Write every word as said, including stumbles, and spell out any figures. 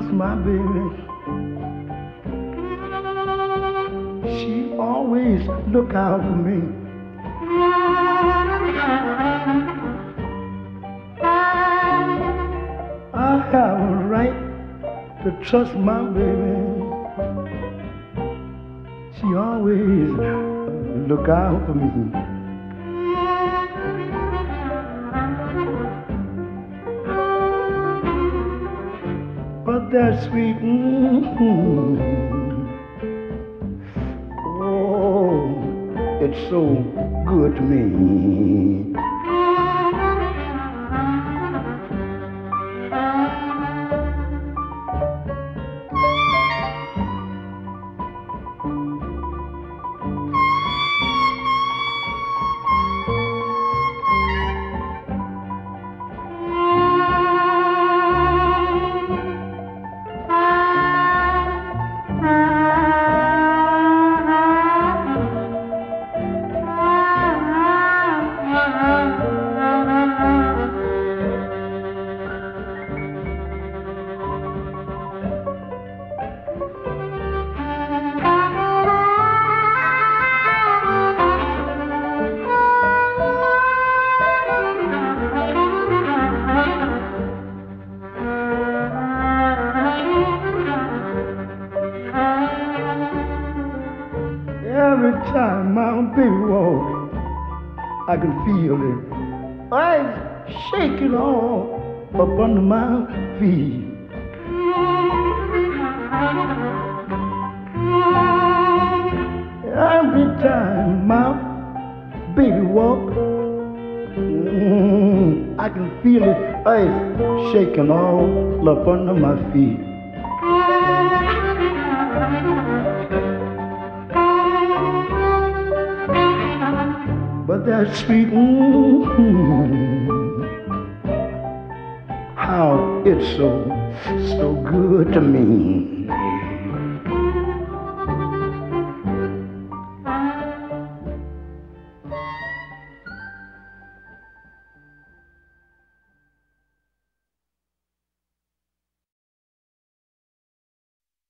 trust my baby. She always look out for me. I have a right to trust my baby. She always look out for me. But that sweet, mm-hmm, oh, it's so good to me. Every time my baby walks, I can feel it. Ice shaking all up under my feet. Every time my baby walks, mm, I can feel it. Ice shaking all up under my feet. But that sweet, mm-hmm, how it's so, so good to me.